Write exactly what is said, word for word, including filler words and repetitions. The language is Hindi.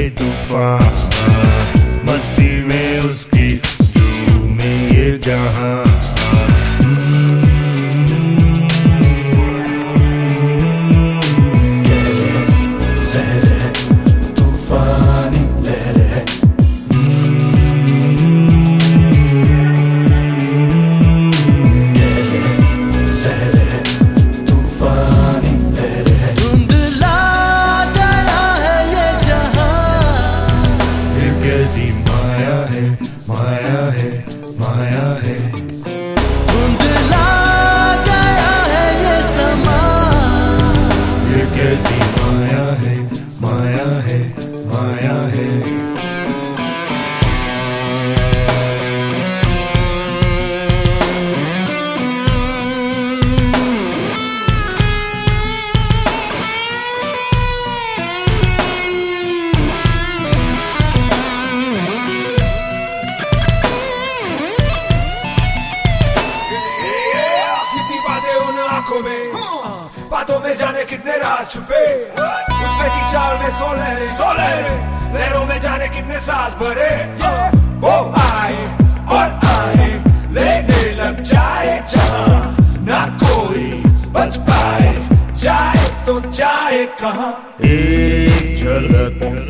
तूफान, मस्ती में उसकी झूमे ये जहां। माया है, माया है, माया है, धुंधला गया है ये समा। ये कैसी माया है, माया है, माया है। में बातों में जाने कितने राज छुपे, उसमें की चाल में सौ लहरें, सौ लहरें, लहरों में जाने कितने सांस भरे। वो आए और आए, लेने लग जाए जहां ना कोई बच पाए, जाए तो जाए कहां। एक झलक